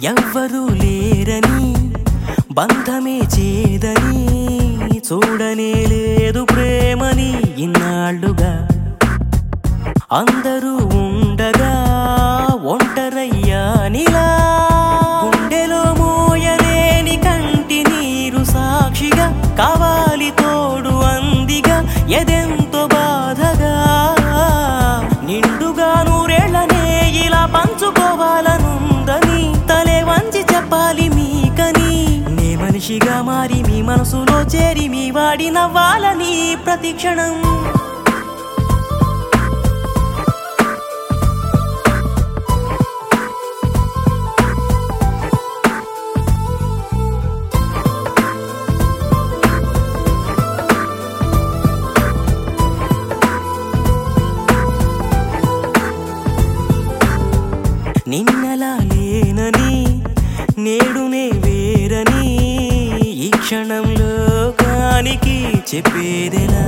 ఎవ్వరూ లేరని బంధమే చేదని చూడనే లేదు ప్రేమని ఇన్నాళ్ళుగా అందరూ ఉండగా ఒంటరయ్యానిలా గుండెలో మోయలేని కంటి నీరు సాక్షిగా కావాలి తోడు అందిగా ఎదెంతో బాధగా నిండుగా నూరేళ్లనే ఇలా పంచుకోవాలనుందని తలే వంచి చెప్పాలి మీకని నే మనిషిగా మారి మీ మనసులో చేరి మీ వాడి నవ్వాలని ప్రతి క్షణం నిన్నలా లేనని నేడునే వేరని ఈ క్షణంలో కానికి చెప్పేదెలా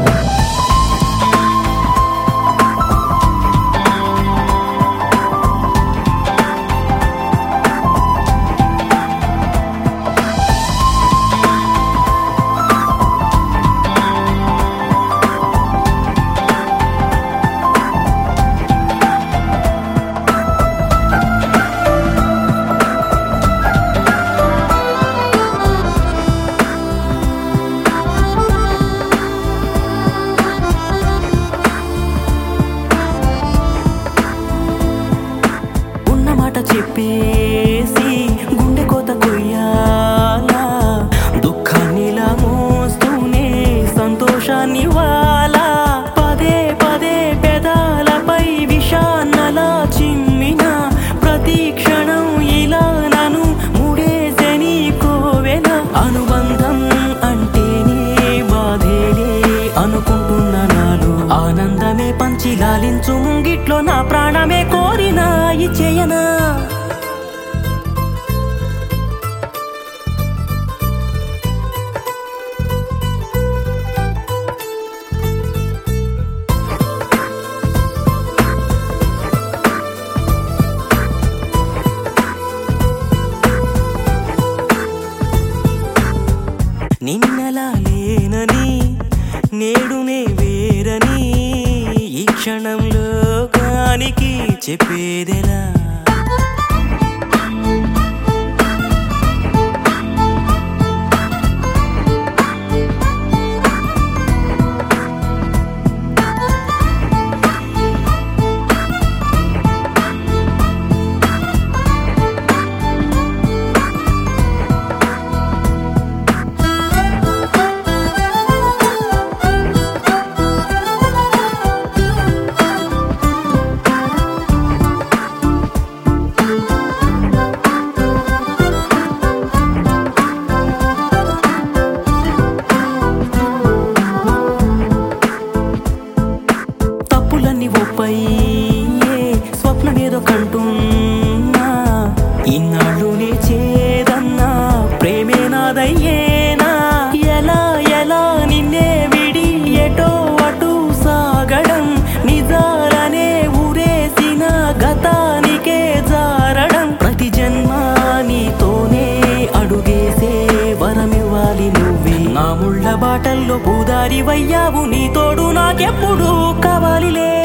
చెప్పేసి గుండె కోత కొయ్యాలా దుఃఖాన్నిలా మోస్తూనే సంతోషాన్ని వాలా పదే పదే పెదాలపై విషాన్నలా చిమ్మిన ప్రతి క్షణం ఇలా నన్ను ముడేసెని కోవెల అనుబంధం అంటేనే బాధేలే అనుకుంటున్న నాలో ఆనందమే పంచి లాలించు ముంగిట్లో నా ప్రాణమే కోరినా ఇచ్చేయనా నిన్నలా లేనని నేడునే వేరని ఈ క్షణంలో కానికి చెప్పేదెలా స్వప్నమేదో కంటున్నా ఇన్నాళ్ళునే చేదన్నా ప్రేమే నాదయ్యేనా ఎలా ఎలా నిన్నే విడి ఎటో అటు సాగడం నిజాలనే ఊరేసిన గతానికే జారడం ప్రతి జన్మ నీతోనే అడుగేసే వరమివ్వాలి నువ్వే నా ముళ్ళ బాటల్లో పూదారి వయ్యావు నీ తోడు నాకెప్పుడు కావాలిలే